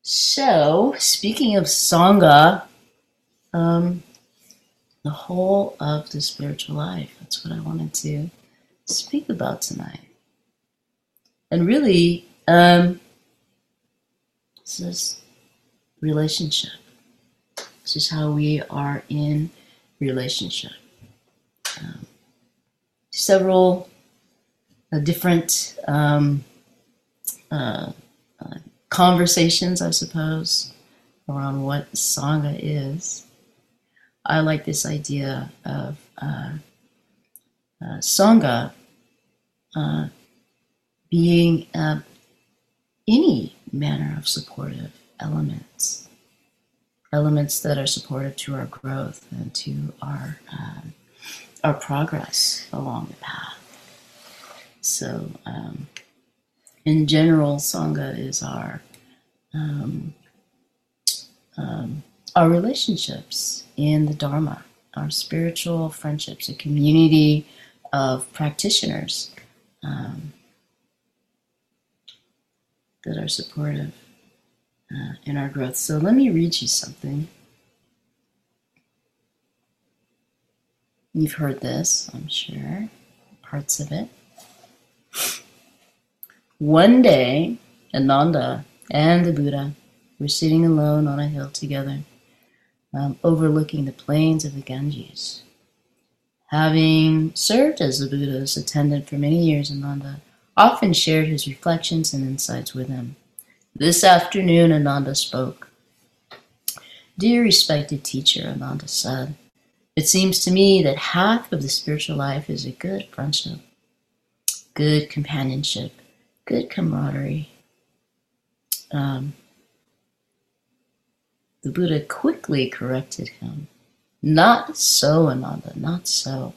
So, speaking of Sangha, um, the whole of the spiritual life, that's what I wanted to speak about tonight. And really, this is relationship. This is how we are in relationship. Um, Several different uh, conversations, I suppose, around what Sangha is. I like this idea of Sangha being any manner of supportive elements, elements that are supportive to our growth and to our progress along the path. So, in general, Sangha is our relationships in the Dharma, our spiritual friendships, a community of practitioners that are supportive in our growth. So let me read you something. You've heard this, I'm sure, parts of it. One day, Ananda and the Buddha were sitting alone on a hill together, overlooking the plains of the Ganges. Having served as the Buddha's attendant for many years, Ananda often shared his reflections and insights with him. This afternoon, Ananda spoke. Dear respected teacher, Ananda said, it seems to me that half of the spiritual life is a good friendship, good companionship, good camaraderie. The Buddha quickly corrected him. Not so, Ananda, not so.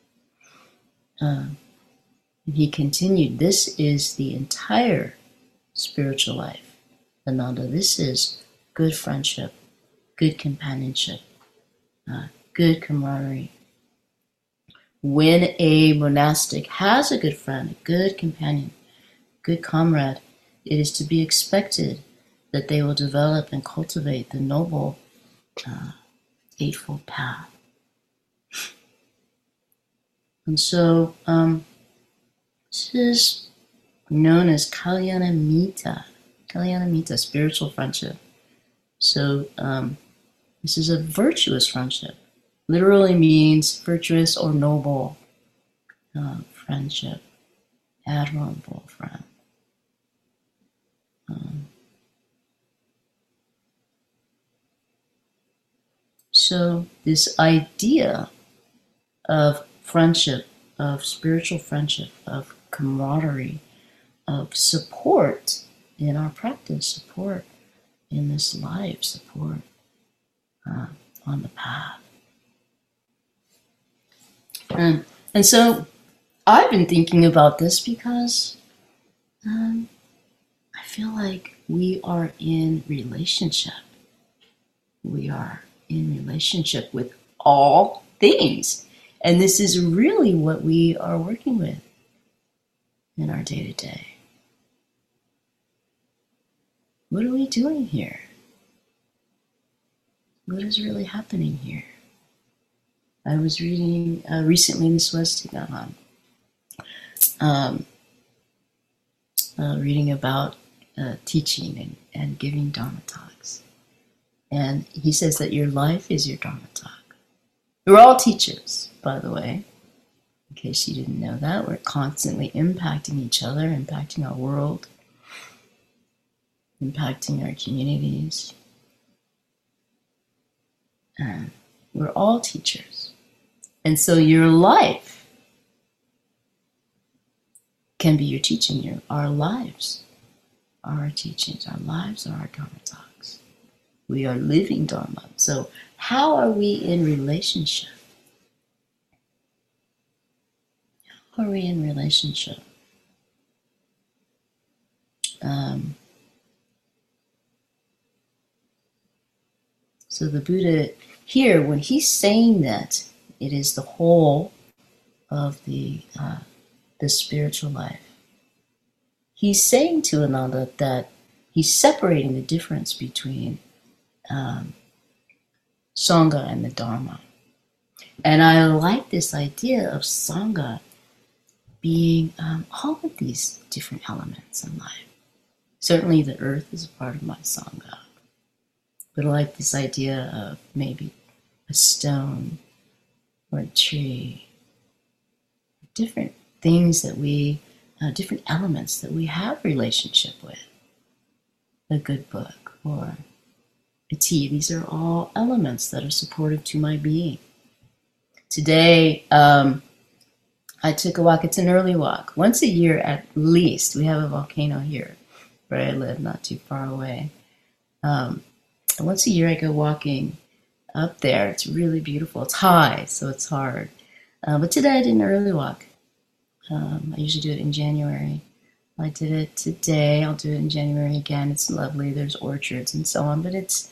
He continued, this is the entire spiritual life. Ananda, this is good friendship, good companionship, good camaraderie. When a monastic has a good friend, a good companion, good comrade, it is to be expected that they will develop and cultivate the noble Eightfold Path. And so this is known as Kalyanamitta, spiritual friendship. So this is a virtuous friendship. Literally means virtuous or noble friendship, admirable friend. So this idea of friendship, of spiritual friendship, of camaraderie, of support in our practice, support in this life, support on the path. And so I've been thinking about this because I feel like we are in relationship. We are in relationship with all things. And this is really what we are working with in our day-to-day. What are we doing here? What is really happening here? I was reading recently in the Swastika, reading about teaching and giving Dharma talks. And he says that your life is your Dharma talk. We're all teachers, by the way, in case you didn't know that. We're constantly impacting each other, impacting our world, impacting our communities. And we're all teachers. And so your life can be your teaching. Our lives are our teachings. Our lives are our Dharma talks. We are living Dharma. So how are we in relationship? How are we in relationship? So the Buddha here, when he's saying that it is the whole of the spiritual life, he's saying to Ananda that he's separating the difference between Sangha and the Dharma. And I like this idea of Sangha being all of these different elements in life. Certainly the earth is a part of my Sangha. But I like this idea of maybe a stone or a tree, different things that we, different elements that we have relationship with. A good book or a tea, these are all elements that are supportive to my being. Today, I took a walk. It's an early walk. Once a year at least, we have a volcano here where I live, not too far away. Once a year I go walking up there. It's really beautiful. It's high, so it's hard. But today I did an early walk. I usually do it in January. I did it today. I'll do it in January again. It's lovely. There's orchards and so on, but it's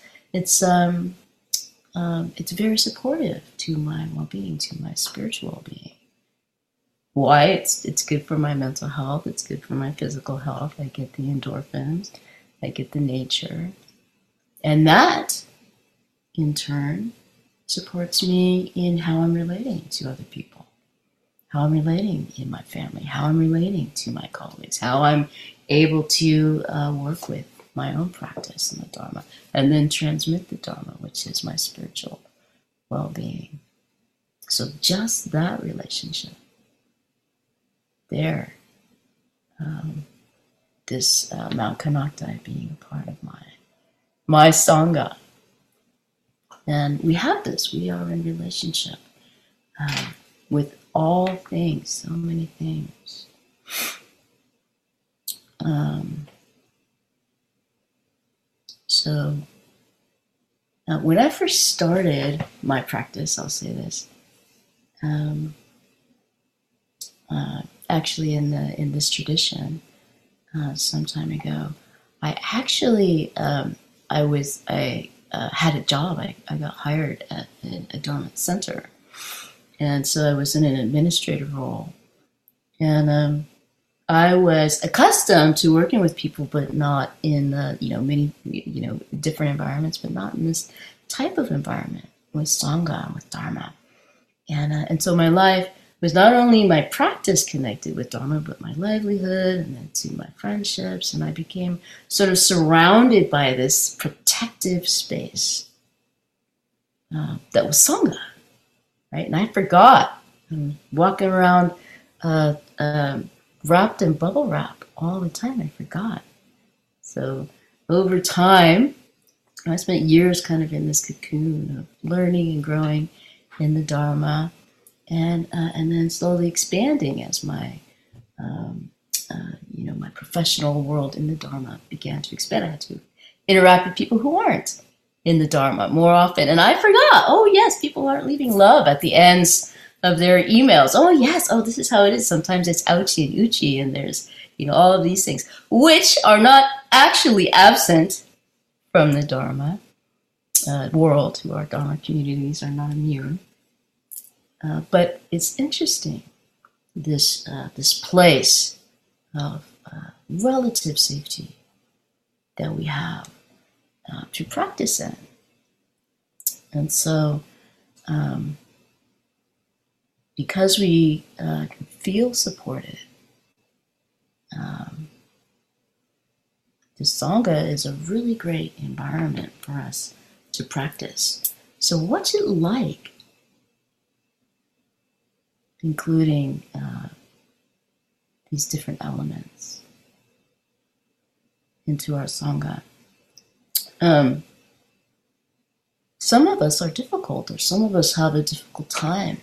very supportive to my well-being, to my spiritual well-being. Why? It's good for my mental health. It's good for my physical health. I get the endorphins. I get the nature. And that, in turn, supports me in how I'm relating to other people, how I'm relating in my family, how I'm relating to my colleagues, how I'm able to work with my own practice in the Dharma, and then transmit the Dharma, which is my spiritual well-being. So just that relationship there, this Mount Kanaktai being a part of my Sangha. And we have this, we are in relationship with all things, so many things. So when I first started my practice, I'll say this, actually in this tradition, some time ago, I actually I had a job. I got hired at a Dharma center, and so I was in an administrative role, and I was accustomed to working with people, but not in many different environments, but not in this type of environment with Sangha, with Dharma, and so my life was not only my practice connected with Dharma, but my livelihood, and then to my friendships, and I became sort of surrounded by this protective space that was Sangha, right? And I forgot, walking around wrapped in bubble wrap all the time. I forgot. So over time, I spent years kind of in this cocoon of learning and growing in the Dharma, and then slowly expanding as my my professional world in the Dharma began to expand. I had to interact with people who aren't in the Dharma more often, and I forgot. Oh yes, people aren't leaving love at the ends of their emails. Oh yes, oh this is how it is. Sometimes it's ouchi and uchi, and there's all of these things which are not actually absent from the Dharma world. Who are Dharma communities are not immune. But it's interesting, this place of relative safety that we have to practice in. And so, because we can feel supported, the Sangha is a really great environment for us to practice. So what's it like, including these different elements into our Sangha? Some of us are difficult, or some of us have a difficult time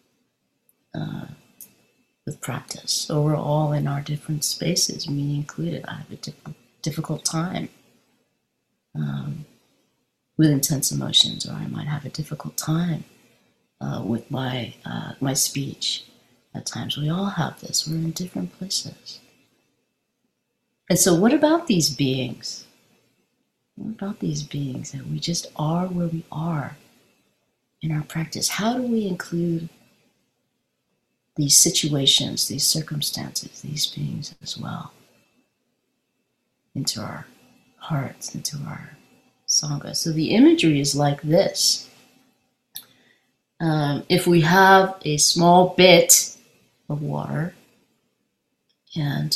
with practice. So we're all in our different spaces, me included. I have a difficult time with intense emotions, or I might have a difficult time with my speech. At times, we all have this. We're in different places. And so what about these beings? What about these beings that we just are where we are in our practice? How do we include these situations, these circumstances, these beings as well into our hearts, into our Sangha. So the imagery is like this. If we have a small bit of water and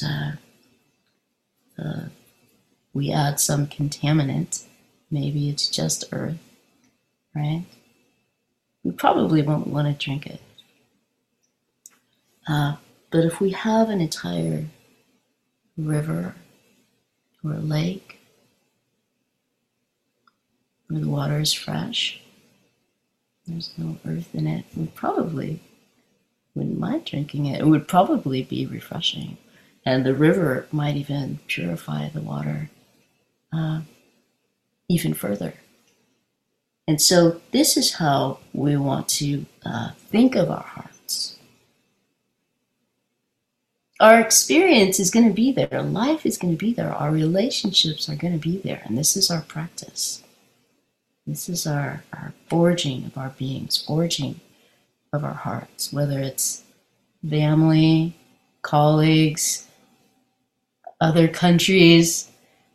we add some contaminant, maybe it's just earth, right? We probably won't want to drink it. But if we have an entire river or a lake where the water is fresh, there's no earth in it, we probably wouldn't mind drinking it. It would probably be refreshing. And the river might even purify the water even further. And so this is how we want to think of our hearts. Our experience is going to be there. Life is going to be there. Our relationships are going to be there. And this is our practice. This is our forging of our beings, forging of our hearts, whether it's family, colleagues, other countries,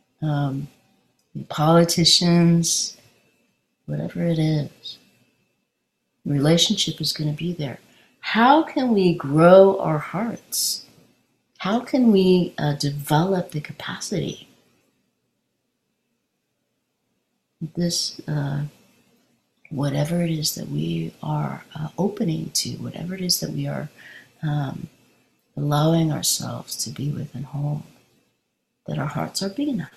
politicians, whatever it is. Relationship is going to be there. How can we grow our hearts? How can we develop the capacity? This, whatever it is that we are opening to, whatever it is that we are allowing ourselves to be with and hold, that our hearts are big enough,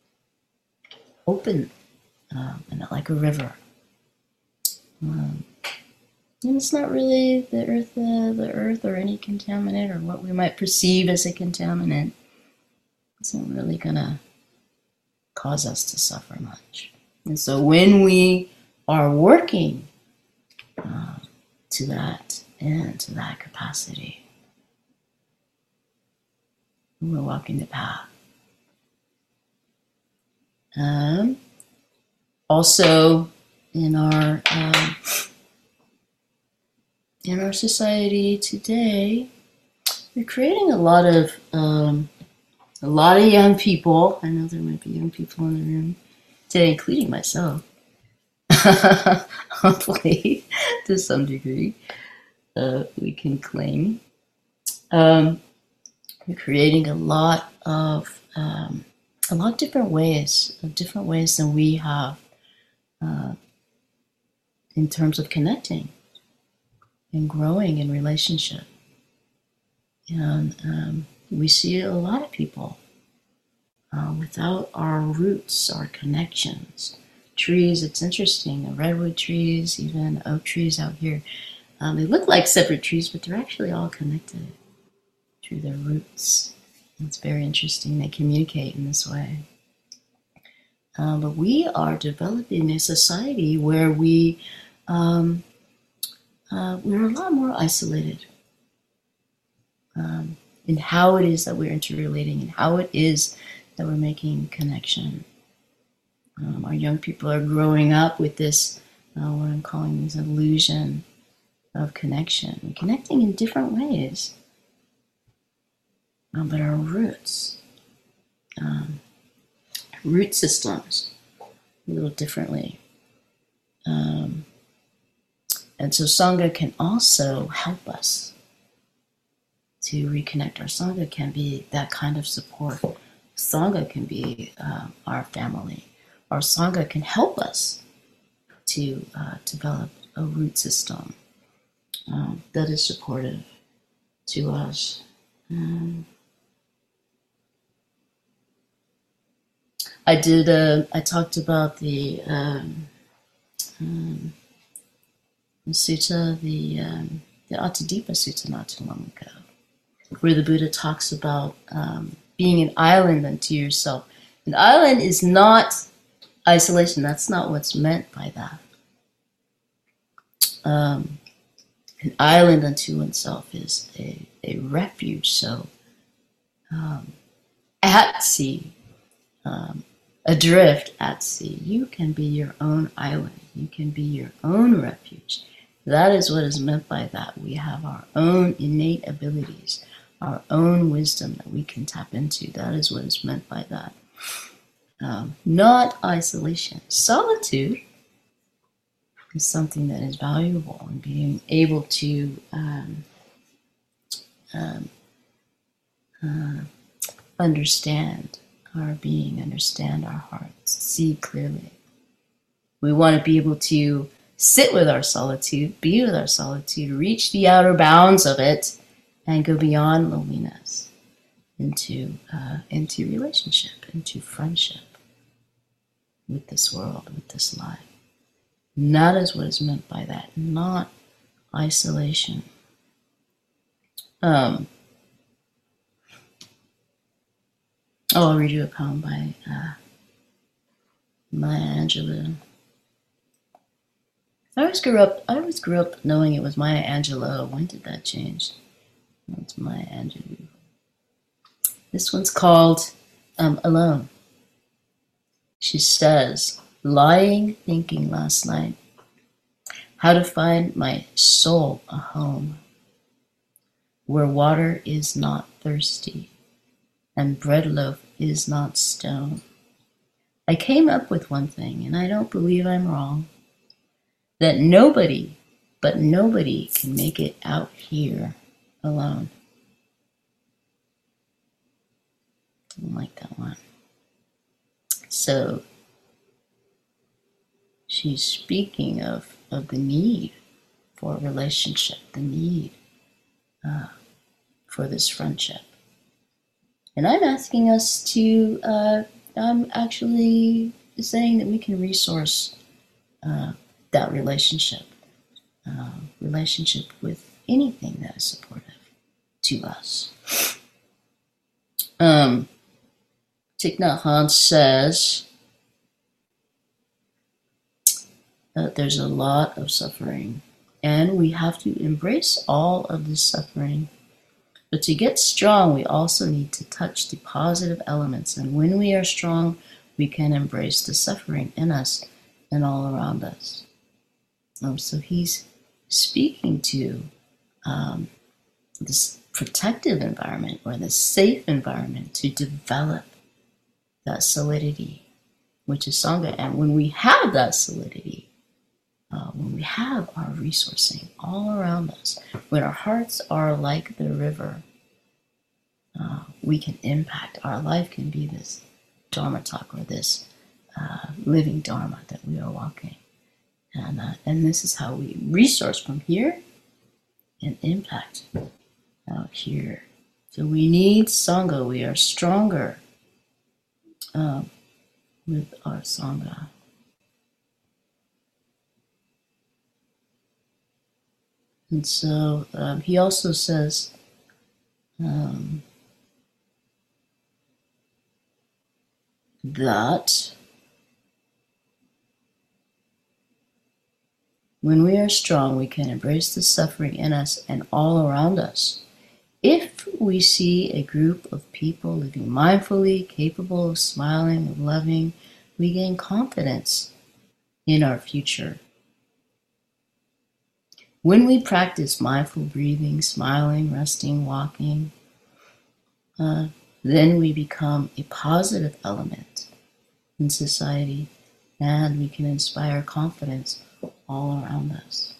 open, and like a river. And it's not really the earth or any contaminant or what we might perceive as a contaminant. It's not really gonna cause us to suffer much. And so when we are working to that and to that capacity, we're walking the path. Also, in our society today, we're creating a lot of young people. I know there might be young people in the room today, including myself. Hopefully, to some degree, we can claim. We're creating a lot of different ways than we have in terms of connecting and growing in relationship. And we see a lot of people without our roots, our connections. Trees, it's interesting, redwood trees, even oak trees out here, they look like separate trees, but they're actually all connected through their roots. It's very interesting. They communicate in this way. But we are developing a society where we're a lot more isolated in how it is that we're interrelating and how it is that we're making connection. Our young people are growing up with this, what I'm calling this illusion of connection. We're connecting in different ways. But our roots, root systems, a little differently. And so Sangha can also help us to reconnect. Our Sangha can be that kind of support. Sangha can be our family. Our Sangha can help us to develop a root system that is supportive to us. I talked about the sutta, the Attadipa Sutta not too long ago, where the Buddha talks about being an island unto yourself. An island is not isolation. That's not what's meant by that. An island unto oneself is a refuge. So at sea, adrift at sea, you can be your own island. You can be your own refuge. That is what is meant by that. We have our own innate abilities, our own wisdom that we can tap into. That is what is meant by that. not isolation. Solitude is something that is valuable, and being able to understand our being, understand our hearts, see clearly. We want to be able to sit with our solitude, be with our solitude, reach the outer bounds of it, and go beyond loneliness into relationship, into friendship with this world, with this life. And that is what is meant by that, not isolation. I'll read you a poem by Maya Angelou. I always grew up knowing it was Maya Angelou. When did that change? It's Maya Angelou. This one's called Alone. She says, lying thinking last night, how to find my soul a home, where water is not thirsty, and bread loaf is not stone. I came up with one thing, and I don't believe I'm wrong, that nobody, but nobody can make it out here alone. Didn't like that one. So she's speaking of the need for a relationship, the need for this friendship. And I'm asking us to, I'm actually saying that we can resource that relationship with anything that is supportive to us. Thich Nhat Hanh says that there's a lot of suffering, and we have to embrace all of this suffering. But to get strong, we also need to touch the positive elements. And when we are strong, we can embrace the suffering in us and all around us. So he's speaking to this protective environment, or this safe environment, to develop that solidity, which is Sangha. And when we have that solidity, when we have our resourcing all around us, when our hearts are like the river, we can impact. Our life can be this Dharma talk, or this living Dharma that we are walking. And this is how we resource from here and impact out here. So we need Sangha. We are stronger with our Sangha. And so he also says, that when we are strong, we can embrace the suffering in us and all around us. If we see a group of people living mindfully, capable of smiling, of loving, we gain confidence in our future. When we practice mindful breathing, smiling, resting, walking, then we become a positive element in society, and we can inspire confidence all around us.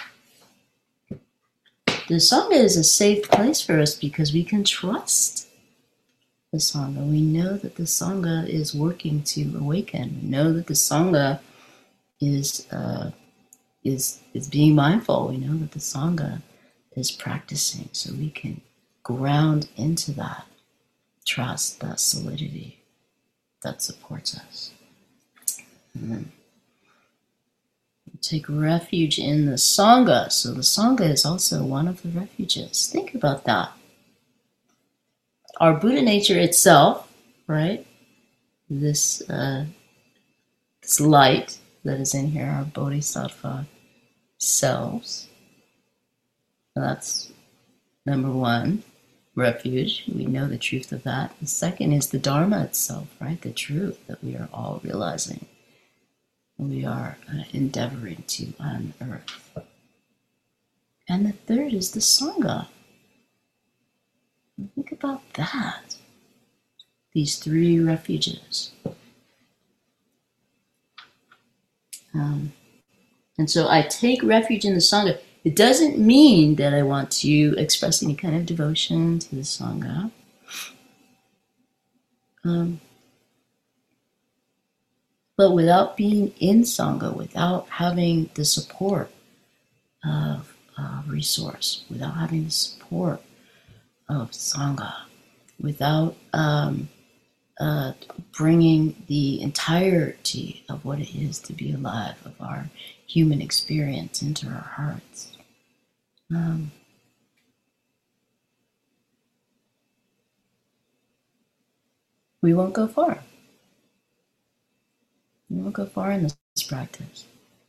The Sangha is a safe place for us because we can trust the Sangha. We know that the Sangha is working to awaken. We know that the Sangha is being mindful. We know that the Sangha is practicing, so we can ground into that trust, that solidity that supports us. Take refuge in the Sangha. So the Sangha is also one of the refuges. Think about that. Our Buddha nature itself, right? This light that is in here, our Bodhisattva selves. That's number one, refuge. We know the truth of that. The second is the Dharma itself, right? The truth that we are all realizing. We are endeavoring to unearth. And the third is the Sangha. Think about that. These three refuges. And so I take refuge in the Sangha. It doesn't mean that I want to express any kind of devotion to the Sangha. But without being in Sangha, without having the support of resource, without having the support of Sangha, without bringing the entirety of what it is to be alive, of our human experience into our hearts, we won't go far. We won't go far in this practice.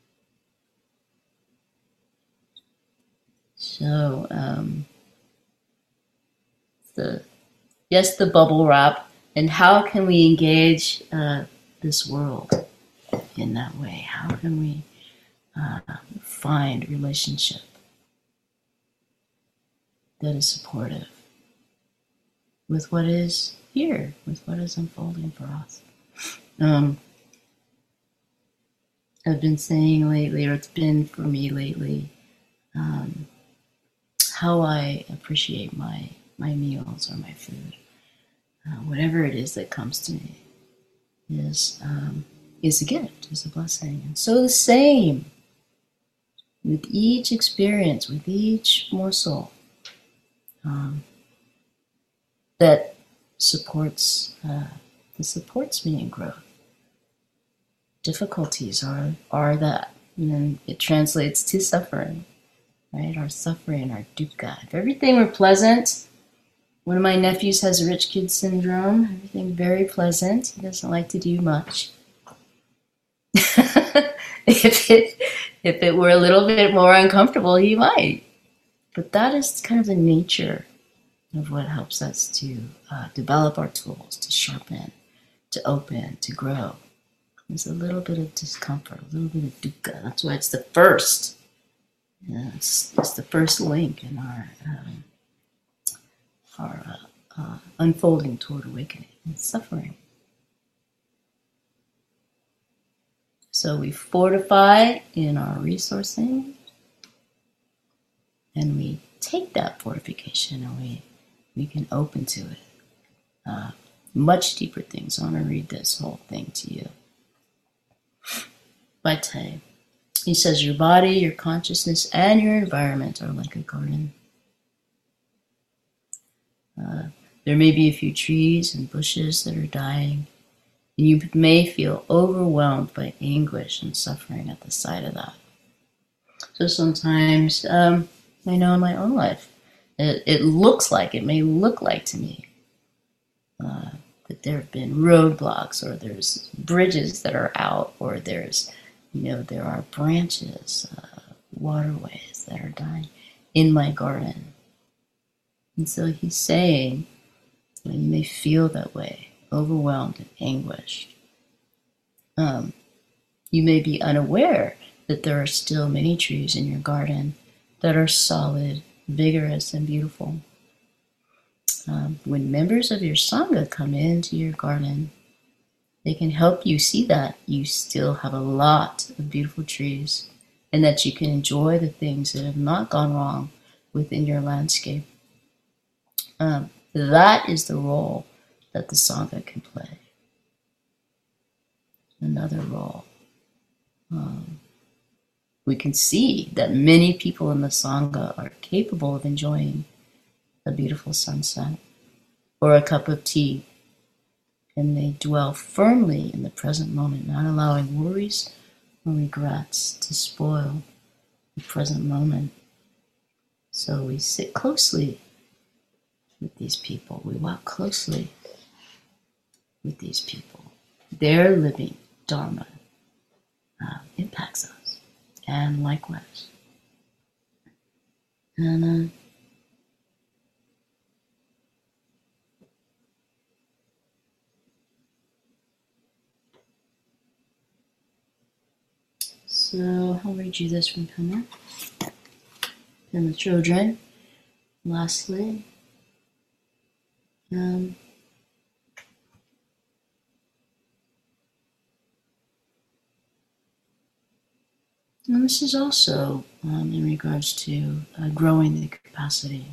So, the bubble wrap, and how can we engage this world in that way? How can we find relationship that is supportive with what is here, with what is unfolding for us? I've been saying lately, or it's been for me lately, how I appreciate my meals or my food. Whatever it is that comes to me is a gift, is a blessing. And so the same with each experience, with each morsel that supports me in growth. Difficulties are that, and then it translates to suffering, right? Our suffering, our dukkha. If everything were pleasant, one of my nephews has rich kid syndrome. Everything very pleasant. He doesn't like to do much. If it were a little bit more uncomfortable, he might. But that is kind of the nature of what helps us to develop our tools, to sharpen, to open, to grow. There's a little bit of discomfort, a little bit of dukkha. That's why it's the first. It's the first link in our unfolding toward awakening. It's suffering. So we fortify in our resourcing, and we take that fortification and we can open to it. Much deeper things. I want to read this whole thing to you. By Tay. He says, your body, your consciousness, and your environment are like a garden. There may be a few trees and bushes that are dying, and you may feel overwhelmed by anguish and suffering at the sight of that. So sometimes, I know in my own life, it may look like to me that there have been roadblocks, or there's bridges that are out, or there are branches, waterways that are dying in my garden. And so he's saying, you may feel that way, overwhelmed and anguished. You may be unaware that there are still many trees in your garden that are solid, vigorous, and beautiful. When members of your Sangha come into your garden, they can help you see that you still have a lot of beautiful trees, and that you can enjoy the things that have not gone wrong within your landscape. That is the role that the Sangha can play. Another role. We can see that many people in the Sangha are capable of enjoying a beautiful sunset or a cup of tea, and they dwell firmly in the present moment, not allowing worries or regrets to spoil the present moment. So we sit closely with these people. We walk closely with these people. Their living Dharma impacts us, and likewise. And so I'll read you this from Pema. And the children, lastly, And this is also in regards to growing the capacity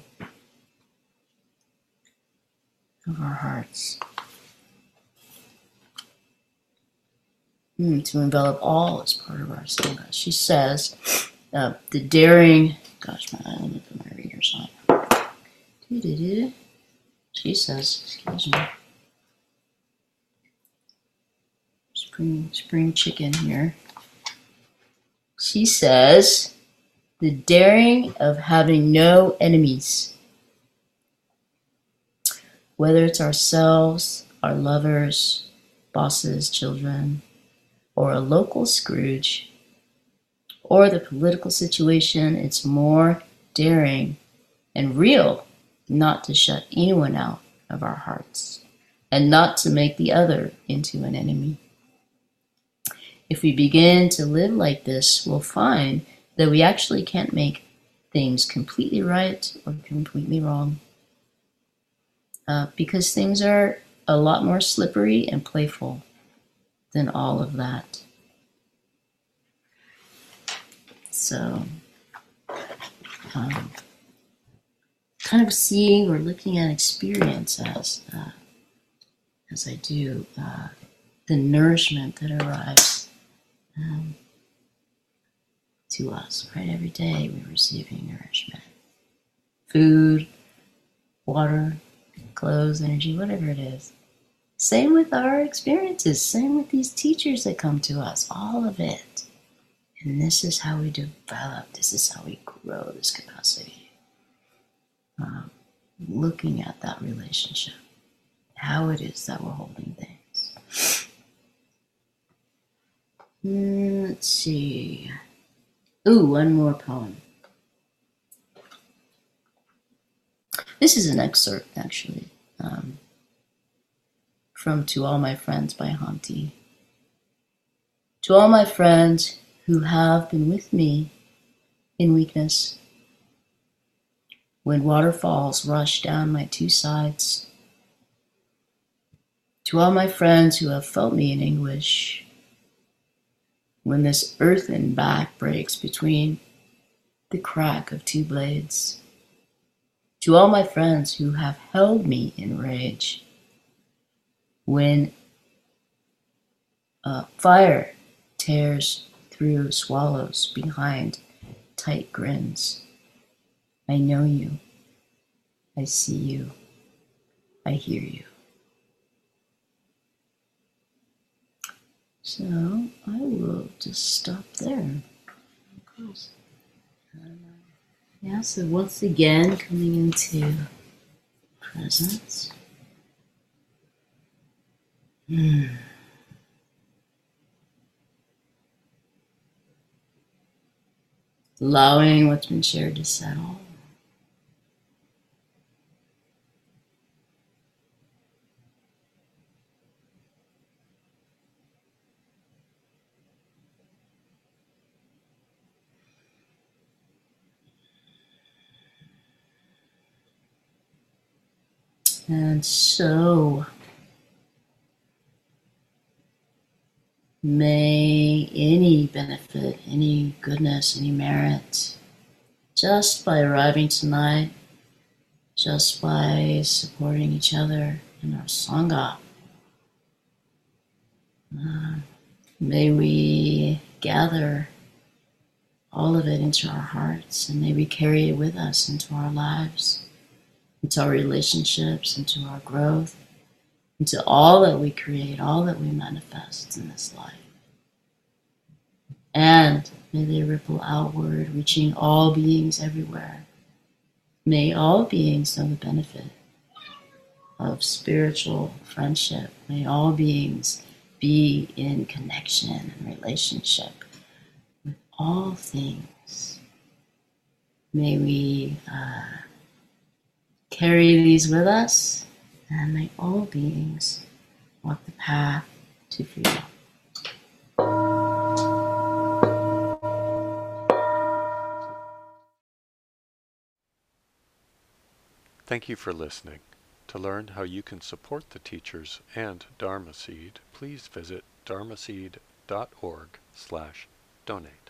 of our hearts to envelop all as part of our Sangha. She says, the daring, gosh, let me put my readers on. She says, excuse me, spring chicken here. She says, the daring of having no enemies, whether it's ourselves, our lovers, bosses, children, or a local Scrooge, or the political situation, it's more daring and real not to shut anyone out of our hearts and not to make the other into an enemy. If we begin to live like this, we'll find that we actually can't make things completely right or completely wrong, because things are a lot more slippery and playful than all of that. So, kind of seeing or looking at experience as I do, the nourishment that arrives to us, right? Every day we're receiving nourishment. Food, water, clothes, energy, whatever it is. Same with our experiences, same with these teachers that come to us, all of it. And this is how we develop, this is how we grow this capacity. Looking at that relationship, how it is that we're holding things. Let's see. Ooh, one more poem. This is an excerpt, actually, from To All My Friends by Hanti. To all my friends who have been with me in weakness, when waterfalls rush down my two sides. To all my friends who have felt me in anguish, when this earthen back breaks between the crack of two blades. To all my friends who have held me in rage, when fire tears through swallows behind tight grins. I know you, I see you, I hear you. So I will just stop there. Yeah, so once again, coming into presence. Allowing what's been shared to settle. And so, may any benefit, any goodness, any merit, just by arriving tonight, just by supporting each other in our Sangha, may we gather all of it into our hearts, and may we carry it with us into our lives, into our relationships, into our growth, into all that we create, all that we manifest in this life. And may they ripple outward, reaching all beings everywhere. May all beings know the benefit of spiritual friendship. May all beings be in connection and relationship with all things. May we carry these with us, and may all beings walk the path to freedom. Thank you for listening. To learn how you can support the teachers and Dharma Seed, please visit dharmaseed.org/donate.